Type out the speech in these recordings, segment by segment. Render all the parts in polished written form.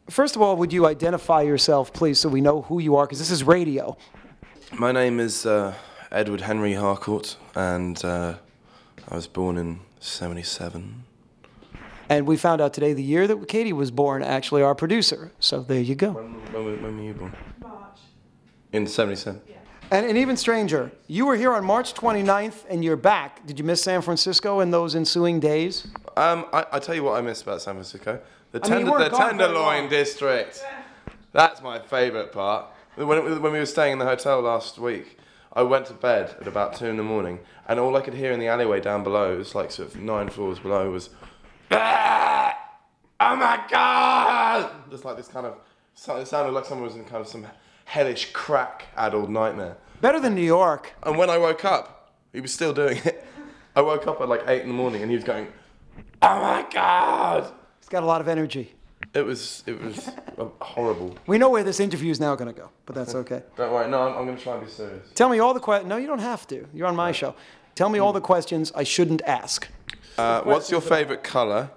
First of all, would you identify yourself, please, so we know who you are, because this is radio. My name is Edward Henry Harcourt, and I was born in 1977. And we found out today the year that Katie was born, actually, our producer. So there you go. When were you born? March. In 1977? Yeah. And an even stranger, you were here on March 29th, and you're back. Did you miss San Francisco in those ensuing days? I tell you what I miss about San Francisco. The you Tenderloin District. That's my favourite part. When we were staying in the hotel last week, I went to bed at about 2 in the morning, and all I could hear in the alleyway down below, it was like sort of 9 floors below, was, "Ah! Oh my God!" Just like this kind of, it sounded like someone was in kind of some hellish crack-addled nightmare. Better than New York. And when I woke up, he was still doing it. I woke up at like 8 in the morning, and he was going, "Oh my God!" He's got a lot of energy. It was horrible. We know where this interview is now going to go, but that's okay. Don't worry, no, I'm going to try and be serious. Tell me all the questions. No, you don't have to. You're on my show. Tell me all the questions I shouldn't ask. What's your favourite colour?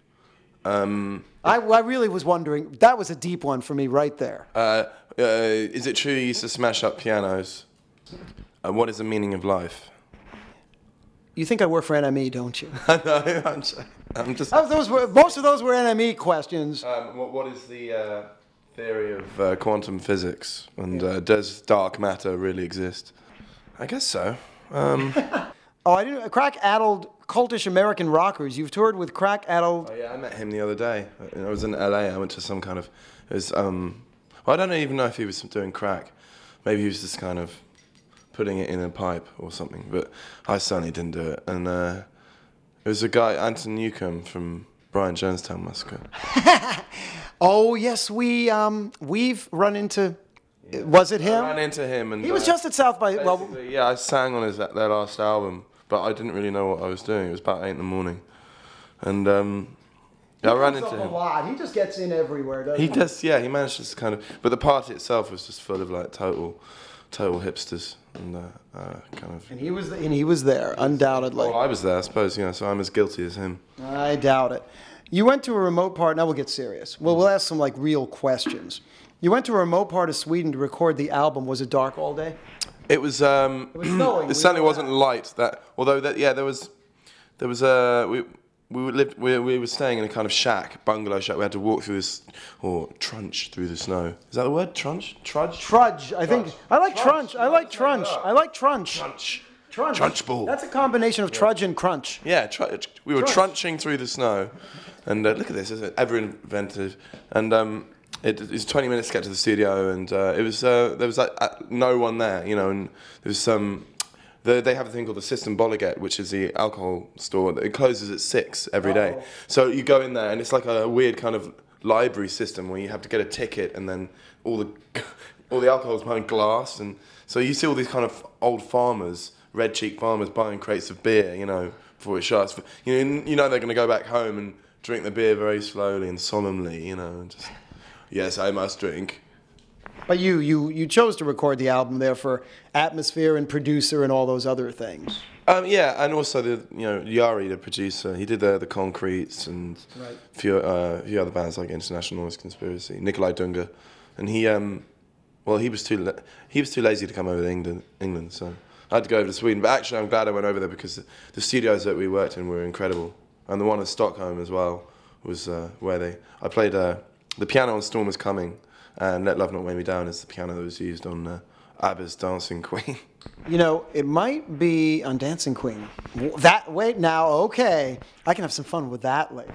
I really was wondering. That was a deep one for me right there. Is it true you used to smash up pianos? What is the meaning of life? You think I work for NME, don't you? No, I'm just... Most of those were NME questions. What is the theory of quantum physics? And does dark matter really exist? I guess so. I didn't. Crack-addled cultish American rockers. You've toured with crack-addled... Oh, yeah, I met him the other day. I was in LA. I went to some kind of... It was, well, I don't even know if he was doing crack. Maybe he was just kind of putting it in a pipe or something. But I certainly didn't do it. And it was a guy, Anton Newcomb, from Brian Jonestown Massacre. Oh, yes, we've run into... Yeah. Was it him? I ran into him. And he was just at South by... Well, yeah, I sang on their last album, but I didn't really know what I was doing. It was about 8 in the morning. And I ran into him. A lot. He just gets in everywhere, doesn't he? He does, yeah, he manages to kind of... But the party itself was just full of like total hipsters and kind of... And he was there, undoubtedly. Well, I was there, I suppose, so I'm as guilty as him. I doubt it. You went to a remote part... Now we'll get serious. We'll ask some like real questions. You went to a remote part of Sweden to record the album. Was it dark all day? It was. It was snowing. It certainly wasn't light. There was we were staying in a kind of bungalow shack. We had to walk through this, or trunch through the snow. Is that the word? Trudge. I think. I like trunch. I like trunch. I like trunch. Trunch ball. That's a combination of trudge and crunch. Yeah, we were trunching through the snow, and look at this. It's ever inventive, and. It was 20 minutes to get to the studio, and it was there was like no one there, and there was some. They have a thing called the System Bolliget, which is the alcohol store. It closes at 6 every day. So you go in there, and it's like a weird kind of library system where you have to get a ticket, and then all the alcohol's behind glass, and so you see all these kind of old farmers, red-cheeked farmers, buying crates of beer, before it shuts. They're going to go back home and drink the beer very slowly and solemnly, and just. Yes, I must drink. But you chose to record the album there for atmosphere and producer and all those other things. Yeah, and also Yari, the producer, he did the Concretes and a few other bands like International Noise Conspiracy, Nikolai Dunga, and he was too lazy to come over to England, so I had to go over to Sweden. But actually, I'm glad I went over there because the studios that we worked in were incredible, and the one in Stockholm as well was where I played. The piano on Storm Is Coming, and Let Love Not Weigh Me Down is the piano that was used on ABBA's Dancing Queen. It might be on Dancing Queen. Wait now, okay. I can have some fun with that later.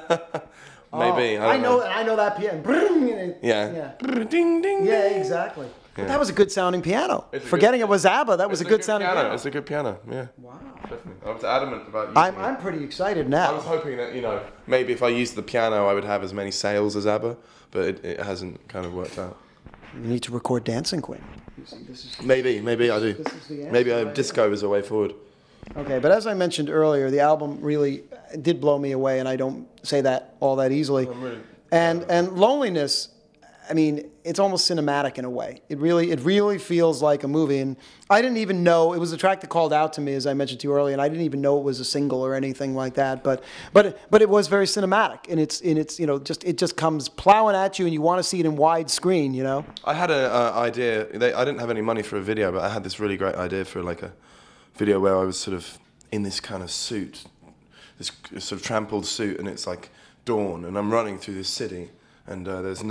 Maybe. I know that piano. Yeah. Ding, ding. Yeah, exactly. Yeah. That was a good sounding piano. Forgetting it was ABBA, that was a good sounding piano. It's a good piano, yeah. Wow. Definitely. I was adamant about using it. I'm pretty excited now. I was hoping that, maybe if I used the piano, I would have as many sales as ABBA, but it hasn't kind of worked out. You need to record Dancing Queen. Maybe I do. Maybe disco is a way forward. Okay, but as I mentioned earlier, the album really did blow me away, and I don't say that all that easily. Really, and loneliness I mean, it's almost cinematic in a way. It really feels like a movie. And I didn't even know it was a track that called out to me, as I mentioned to you earlier, and I didn't even know it was a single or anything like that. But it was very cinematic, and it's it just comes plowing at you, and you want to see it in widescreen. I had an idea. I didn't have any money for a video, but I had this really great idea for like a video where I was sort of in this kind of suit, this sort of trampled suit, and it's like dawn, and I'm running through this city, and there's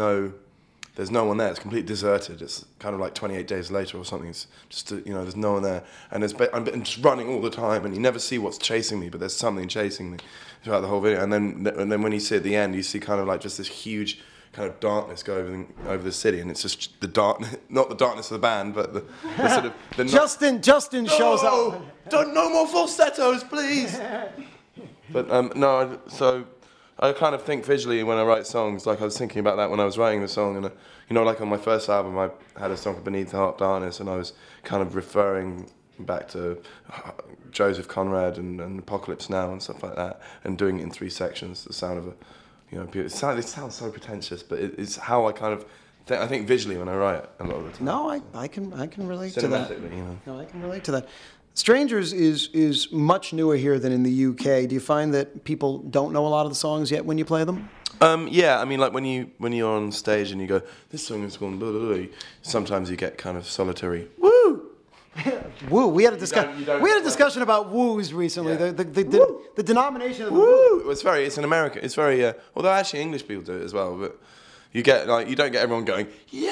no one there. It's completely deserted. It's kind of like 28 Days Later or something. It's just, there's no one there. And I'm just running all the time, and you never see what's chasing me, but there's something chasing me throughout the whole video. And then when you see at the end, you see kind of like just this huge kind of darkness go over the city, and it's just the darkness, not the darkness of the band, but the sort of... The Justin shows up. No more falsettos, please! But no, so... I kind of think visually when I write songs. Like I was thinking about that when I was writing the song, and like on my first album, I had a song called Beneath the Hot Darkness, and I was kind of referring back to Joseph Conrad and Apocalypse Now and stuff like that, and doing it in 3 sections. The sound of it sounds so pretentious, but it's how I kind of I think visually when I write a lot of the time. No, I can relate to that. No, I can relate to that. Strangers is much newer here than in the UK. Do you find that people don't know a lot of the songs yet when you play them? Yeah, I mean, like when you're on stage and you go, this song is called blah, blah, blah, sometimes you get kind of solitary. Woo! Woo. We had a discussion about woos recently. Yeah. The denomination of the woo. It's an American. It's very. Although actually English people do it as well, but you don't get everyone going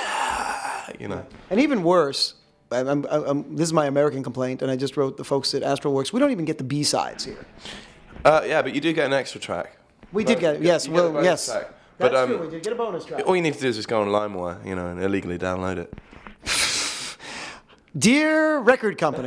yeah. And even worse. This is my American complaint, and I just wrote the folks at Astralworks. We don't even get the B-sides here. Yeah, but you do get an extra track. We did get it, yes. Well, yes. Track. That's true, we did get a bonus track. All you need to do is just go on LimeWire, and illegally download it. Dear record company.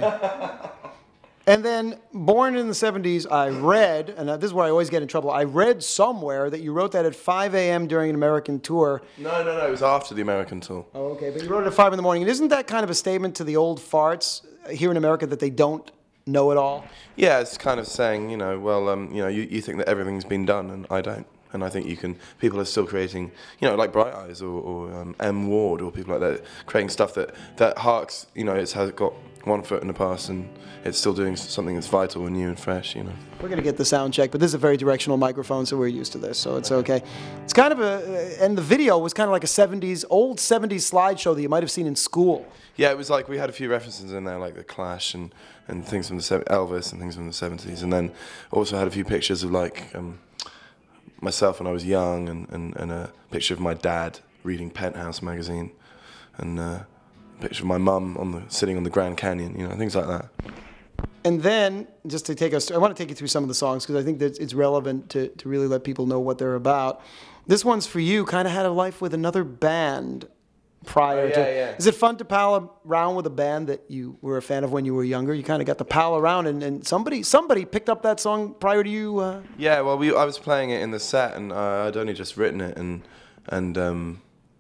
And then, born in the 70s, I read, and this is where I always get in trouble, I read somewhere that you wrote that at 5 a.m. during an American tour. No, it was after the American tour. Oh, okay, but you wrote it at 5 in the morning. And isn't that kind of a statement to the old farts here in America that they don't know it all? Yeah, it's kind of saying, you think that everything's been done, and I don't. And I think people are still creating, like Bright Eyes or M. Ward or people like that, creating stuff that harks, it has got one foot in the past and it's still doing something that's vital and new and fresh, We're going to get the sound check, but this is a very directional microphone, so we're used to this, so it's okay. It's kind of and the video was kind of like a old 70s slideshow that you might have seen in school. Yeah, it was like we had a few references in there, like The Clash and things from Elvis and things from the 70s, and then also had a few pictures of like myself when I was young and a picture of my dad reading Penthouse magazine and a picture of my mum sitting on the Grand Canyon, things like that. And then, just to I want to take you through some of the songs because I think that it's relevant to really let people know what they're about. This one's for you, kind of had a life with another band prior to. Yeah. Is it fun to pal around with a band that you were a fan of when you were younger? You kind of got to pal around, and somebody picked up that song prior to you. Yeah, well, I was playing it in the set, and I'd only just written it, and then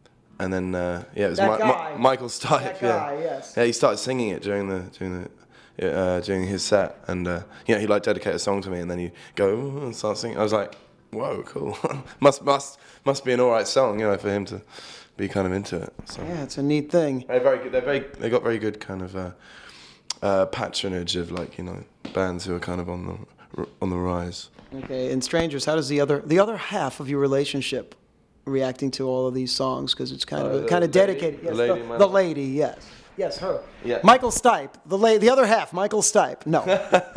it was Michael Stipe. That guy, yes. Yeah, he started singing it during his set, and he like dedicated a song to me, and then you go and start singing. I was like, whoa, cool. must be an all right song, for him to be kind of into it. So. Yeah, it's a neat thing. They're very good. They got very good kind of patronage of bands who are kind of on the rise. Okay, and Strangers, how does the other half of your relationship reacting to all of these songs? Because it's kind of dedicated. Yes, the lady, yes. Yes, her. Yeah. Michael Stipe, the other half, Michael Stipe. No.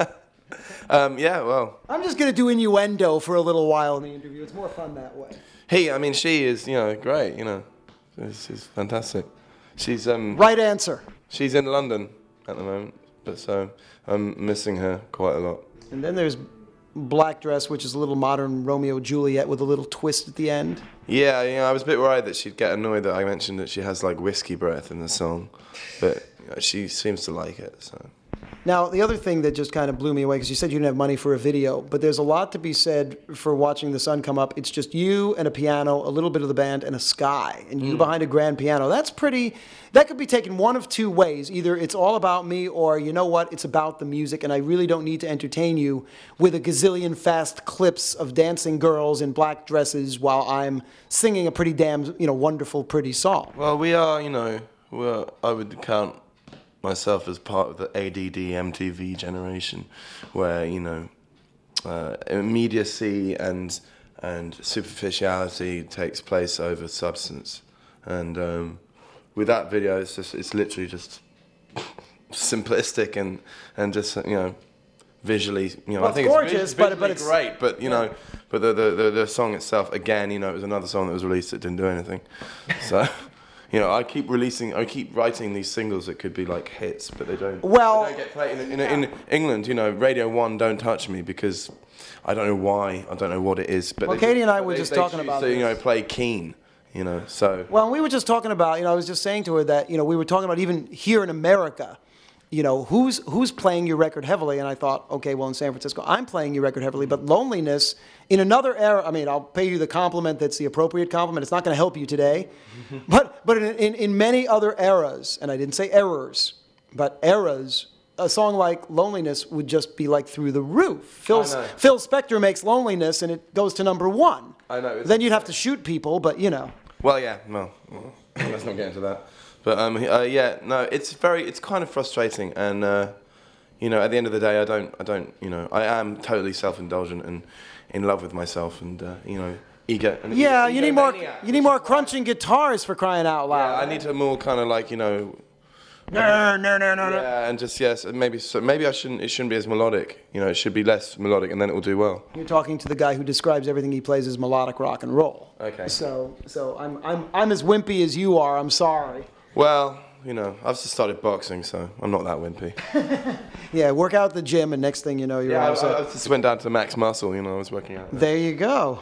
Yeah, well. I'm just going to do innuendo for a little while in the interview. It's more fun that way. Hey, I mean, she is, great, She's fantastic. She's right answer. She's in London at the moment, but so I'm missing her quite a lot. And then there's Black Dress, which is a little modern Romeo Juliet with a little twist at the end. Yeah, I was a bit worried that she'd get annoyed that I mentioned that she has like whiskey breath in the song, but she seems to like it. So. Now, the other thing that just kind of blew me away, because you said you didn't have money for a video, but there's a lot to be said for watching the sun come up. It's just you and a piano, a little bit of the band, and a sky, and you behind a grand piano. That could be taken one of two ways. Either it's all about me, or you know what, it's about the music, and I really don't need to entertain you with a gazillion fast clips of dancing girls in black dresses while I'm singing a pretty damn, wonderful, pretty song. Well, we are, I would count myself as part of the ADD MTV generation, where immediacy and superficiality takes place over substance, and with that video, it's literally just simplistic and just visually, Well, I think gorgeous, it's visually but it's great, but but the song itself, again, it was another song that was released that didn't do anything, so. I keep writing these singles that could be like hits, but they don't get played. In England, Radio 1 don't touch me because I don't know why, I don't know what it is. But Katie and I were just talking about this. Play Keen, so. Well, we were just talking about, I was just saying to her that, we were talking about even here in America, who's playing your record heavily? And I thought, okay, well, in San Francisco, I'm playing your record heavily, but Loneliness, in another era, I'll pay you the compliment that's the appropriate compliment. It's not going to help you today. but in many other eras, and I didn't say errors, but eras, a song like Loneliness would just be like through the roof. Phil Spector makes Loneliness, and it goes to number 1. I know. Then you'd have to shoot people, but Well, yeah, no, let's not get into that. But it's kind of frustrating, and at the end of the day, I am totally self-indulgent and in love with myself, and eager. And yeah, you need more crunching guitars, for crying out loud. Yeah, I need to more kind of like No. Yeah, and just maybe I shouldn't. It shouldn't be as melodic. It should be less melodic, and then it will do well. You're talking to the guy who describes everything he plays as melodic rock and roll. Okay. So I'm as wimpy as you are. I'm sorry. Well, I've just started boxing, so I'm not that wimpy. Yeah, work out at the gym, and next thing you know, you're I upset. just went down to Max Muscle. I was working out. There you go.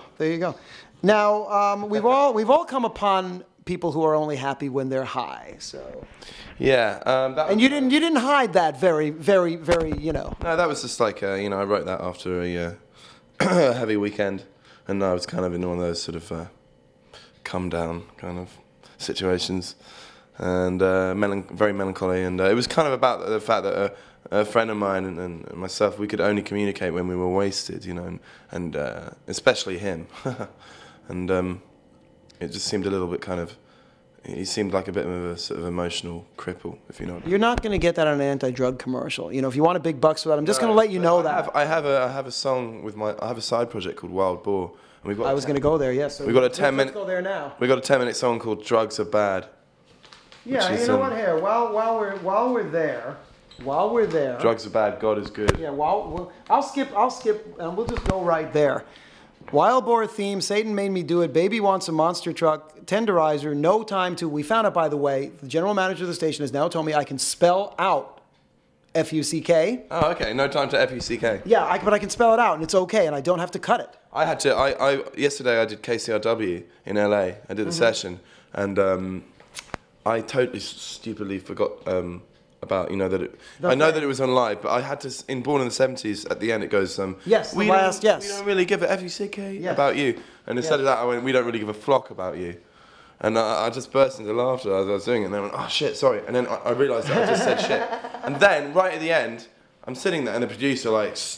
Now we've all come upon people who are only happy when they're high. So. Yeah. And you didn't hide that very, very, very. No, that was just like I wrote that after a heavy weekend, and I was kind of in one of those sort of come down kind of situations, and very melancholy, and it was kind of about the fact that a friend of mine and myself, we could only communicate when we were wasted, and especially him, and it just seemed a little bit kind of. He seemed like a bit of a sort of emotional cripple, if you know what I mean. You're not going to get that on an anti-drug commercial. If you want a big bucks for that, I'm just going to let you know that. I have a song I have a side project called Wild Boar. And we've got I was going to go there, yes. So we've got a 10-minute. Let's go there now. We've got a 10-minute song called Drugs Are Bad. Yeah, you know what? Here, while we're there. Drugs are bad. God is good. Yeah. I'll skip, and we'll just go right there. Wild Boar theme. Satan made me do it. Baby wants a monster truck. Tenderizer. No time to. We found out, by the way, the general manager of the station has now told me I can spell out F-U-C-K. Oh, okay. No time to F-U-C-K. Yeah, but I can spell it out, and it's okay, and I don't have to cut it. I had to. Yesterday I did KCRW in LA. I did the session, and I totally stupidly forgot about that it. I know that it was on live, but I had to. In Born in the 70s, at the end it goes. Yes. We don't really give a F-U-C-K about you, and instead of that I went. We don't really give a flock about you. And I just burst into laughter as I was doing it, and then I went, oh shit, sorry. And then I realised that I just said shit. And then, right at the end, I'm sitting there, and the producer,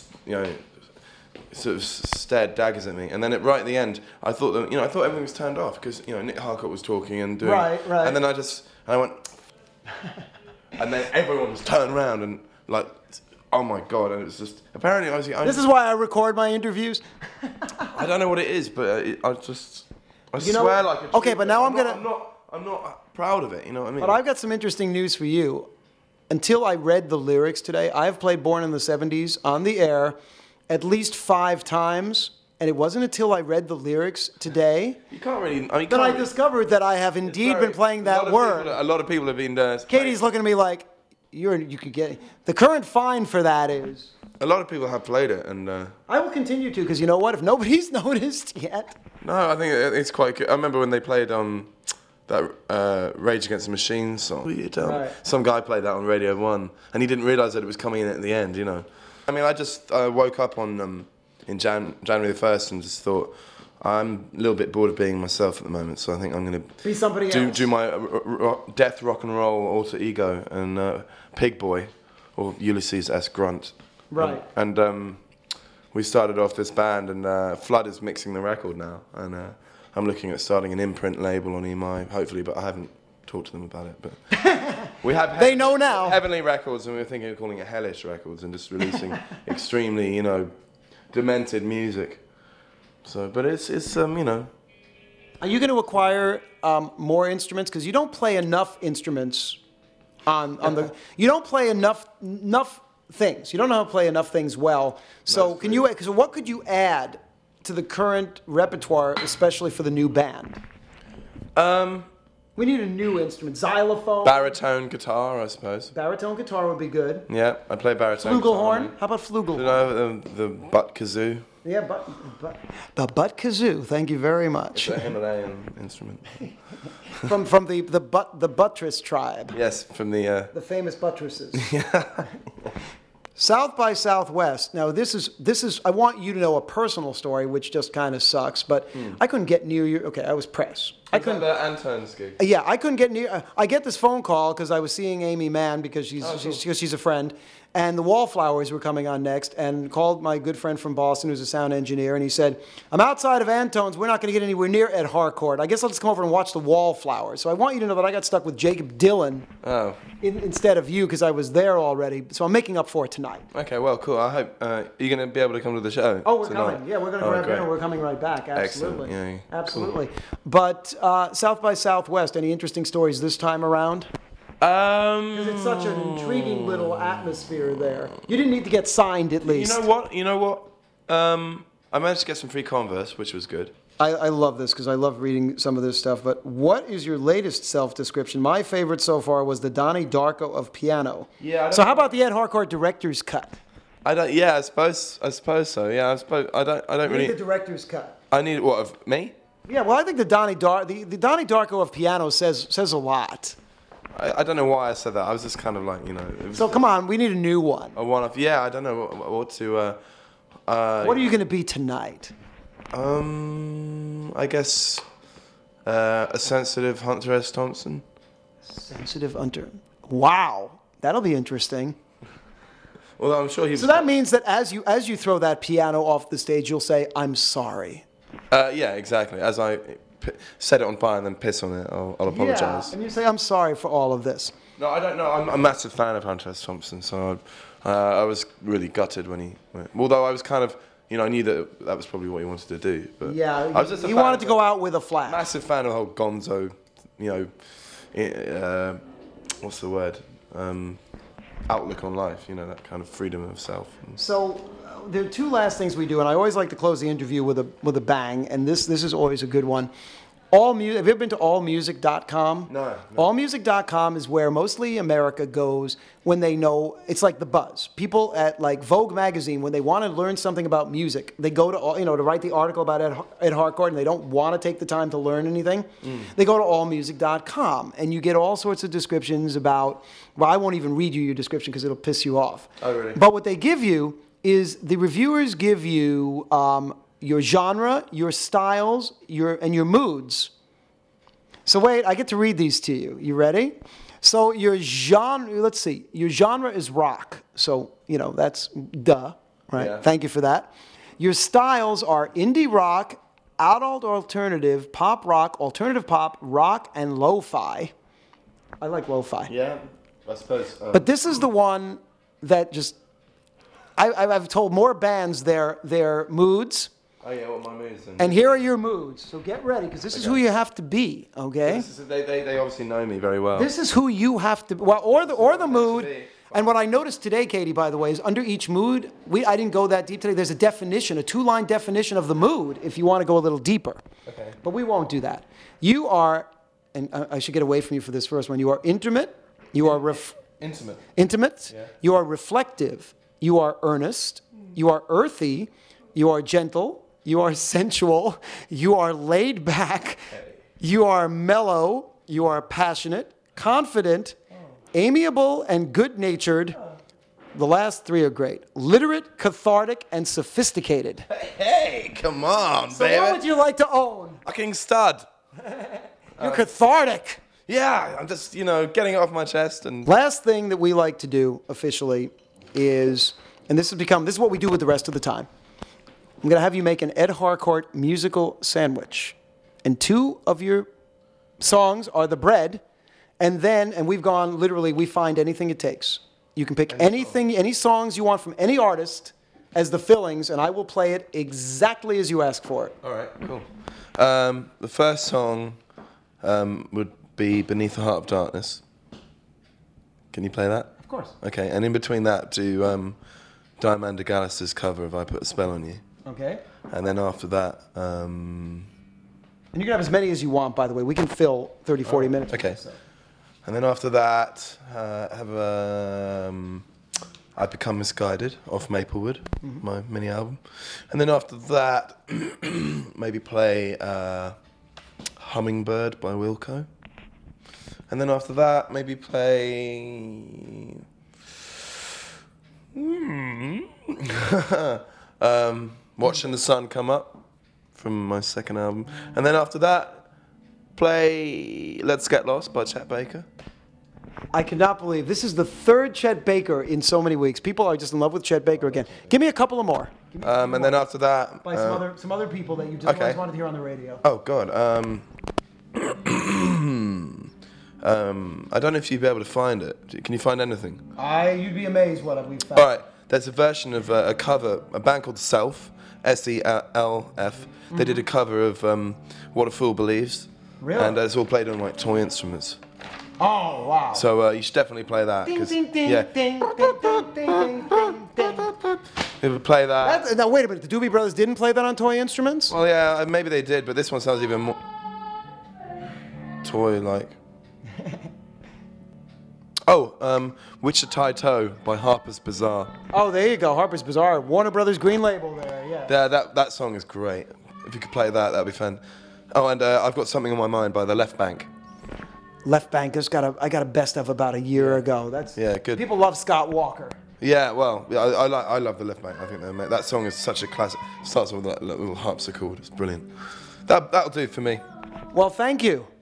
sort of stared daggers at me. And then right at the end, I thought that, I thought everything was turned off, because, Nick Harcourt was talking and doing... Right. And then I went... And then everyone was turned around and, oh my God, and it was just... Apparently, This is why I record my interviews? I don't know what it is, but I swear like a okay, but now I'm not proud of it, you know what I mean? But I've got some interesting news for you. Until I read the lyrics today, I've played Born in the 70s on the air at least 5 times, and it wasn't until I read the lyrics today that I discovered that I have indeed been playing that word. A lot of people have been... Katie's looking at me like, you could get... The current fine for that is... A lot of people have played it, and... I will continue to, because you know what? If nobody's noticed yet... No, I think it's quite good. I remember when they played that Rage Against the Machine song. Right. Some guy played that on Radio 1, and he didn't realise that it was coming in at the end, you know. I mean, I just woke up on in January the 1st and just thought, I'm a little bit bored of being myself at the moment, so I think I'm going to Be somebody else. do my death rock and roll alter ego and Pig Boy, or Ulysses S. Grunt. Right. And we started off this band, and Flood is mixing the record now, and I'm looking at starting an imprint label on EMI, hopefully, but I haven't talked to them about it. But we have They know now. Heavenly Records, and we were thinking of calling it Hellish Records and just releasing extremely, you know, demented music. So, but it's you know. Are you going to acquire more instruments? Because you don't play enough instruments on the. You don't play enough things. You don't know how to play enough things well. So That's can you? Because what could you add to the current repertoire, especially for the new band? We need a new instrument. Xylophone. Baritone guitar, I suppose. Baritone guitar would be good. Yeah, I play baritone. Flugelhorn. How about flugelhorn? No, the butt kazoo. Yeah, the butt kazoo. Thank you very much. It's a Himalayan instrument. from the buttress tribe. Yes, from the. The famous buttresses. South by Southwest. Now this is. I want you to know a personal story, which just kind of sucks. But I couldn't get near you. Okay, I was press. I couldn't. The Antone's gig. Yeah, I couldn't get near. I get this phone call because I was seeing Amy Mann because she's a friend, and the Wallflowers were coming on next, and called my good friend from Boston who's a sound engineer, and he said, "I'm outside of Antone's. We're not going to get anywhere near Ed Harcourt. I guess I'll just come over and watch the Wallflowers." So I want you to know that I got stuck with Jacob Dylan instead of you because I was there already. So I'm making up for it tonight. Okay, well, cool. I hope you're going to be able to come to the show. Oh, we're tonight. coming. Yeah, we're going to grab dinner. We're coming right back. Absolutely. Excellent. Yeah, absolutely. Cool. But South by Southwest, any interesting stories this time around? Because it's such an intriguing little atmosphere there. You didn't need to get signed, at least. You know what? I managed to get some free Converse, which was good. I love this because I love reading some of this stuff. But what is your latest self-description? My favorite so far was the Donnie Darko of piano. Yeah. So how about the Ed Harcourt director's cut? I don't. Yeah, I suppose so. Yeah, I don't really. The director's cut. I need what of me? Yeah. Well, I think the Donnie Darko of piano says a lot. I don't know why I said that. I was just kind of like, you know. So come on, we need a new one. A one-off. Yeah, I don't know what to. What are you going to be tonight? I guess a sensitive Hunter S. Thompson. Sensitive Hunter. Wow, that'll be interesting. Well, I'm sure he's. So that means that as you throw that piano off the stage, you'll say, "I'm sorry." Yeah, exactly. As I set it on fire and then piss on it, I'll apologise. Yeah, and you say, "I'm sorry for all of this." No, I don't know. I'm a massive fan of Hunter S. Thompson, so I was really gutted when he went. Although I was kind of, you know, I knew that was probably what he wanted to do. But yeah, I was just he wanted to go out with a flash. Massive fan of the whole Gonzo, you know, what's the word? Outlook on life, you know, that kind of freedom of self. So there are two last things we do, and I always like to close the interview with a bang, and this is always a good one. Have you ever been to allmusic.com? No. Allmusic.com is where mostly America goes when they know, it's like the buzz. People at like Vogue magazine, when they want to learn something about music, they go to, to write the article about Ed Harcourt, and they don't want to take the time to learn anything. They go to allmusic.com, and you get all sorts of descriptions about, well, I won't even read you your description because it'll piss you off. Oh, really? But what they give you is the reviewers give you your genre, your styles, and your moods. So wait, I get to read these to you. You ready? So your genre, let's see. Your genre is rock. So, that's duh, right? Yeah. Thank you for that. Your styles are indie rock, adult alternative, pop rock, alternative pop, rock, and lo-fi. I like lo-fi. Yeah, I suppose. But this is the one that just, I've told more bands their moods. Oh yeah, what my moods and here are your moods. So get ready, because this is who you have to be. Okay. They obviously know me very well. This is who you have to. Well, or the mood. And what I noticed today, Katie, by the way, is under each mood, I didn't go that deep today. There's a definition, a 2-line definition of the mood, if you want to go a little deeper. Okay. But we won't do that. You are, and I should get away from you for this first one. You are intimate. You are intimate. Intimate. Yeah. You are reflective. You are earnest. You are earthy. You are gentle. You are sensual. You are laid back. You are mellow. You are passionate, confident, amiable, and good-natured. The last three are great. Literate, cathartic, and sophisticated. Hey, come on, So baby. what would you like to own? Fucking stud. You're cathartic. Yeah, I'm just, getting it off my chest and. Last thing that we like to do officially is, and this is what we do with the rest of the time. I'm going to have you make an Ed Harcourt musical sandwich. And two of your songs are the bread, and we've gone, literally, we find anything it takes. You can pick any songs you want from any artist as the fillings, and I will play it exactly as you ask for it. All right, cool. The first song would be Beneath the Heart of Darkness. Can you play that? Of course. Okay, and in between that, do Diamanda Gallis's cover of I Put a Spell on You. Okay. And then after that... And you can have as many as you want, by the way. We can fill 30, 40 minutes. Okay. And then after that, have I've Become Misguided off Maplewood, my mini album. And then after that, maybe play Hummingbird by Wilco. And then after that, maybe play... Watching the Sun Come Up from my second album. And then after that, play Let's Get Lost by Chet Baker. I cannot believe this is the third Chet Baker in so many weeks. People are just in love with Chet Baker again. Give me a couple of more. And then after that... By some other people that you just always wanted to hear on the radio. Oh, God. I don't know if you'd be able to find it. Can you find anything? You'd be amazed what we've found. All right. There's a version of a cover, a band called Self, S-E-L-F. They did a cover of What a Fool Believes. Really? And it's all played on like toy instruments. Oh, wow. So you should definitely play that. Ding, 'cause- ding, ding, yeah. ding, ding, ding, ding, ding, ding. We would play that. Now, wait a minute. The Doobie Brothers didn't play that on toy instruments? Well, yeah, maybe they did, but this one sounds even more toy-like. Wichita Toe by Harper's Bazaar. Oh, there you go. Harper's Bazaar. Warner Brothers Green Label there, yeah. That song is great. If you could play that, that'd be fun. Oh, and I've got Something on My Mind by The Left Bank. Left Bank I got a best of about a year ago. That's good. People love Scott Walker. Yeah, well, I love The Left Bank. I think that song is such a classic. Starts with that little harpsichord. It's brilliant. That'll do for me. Well, thank you.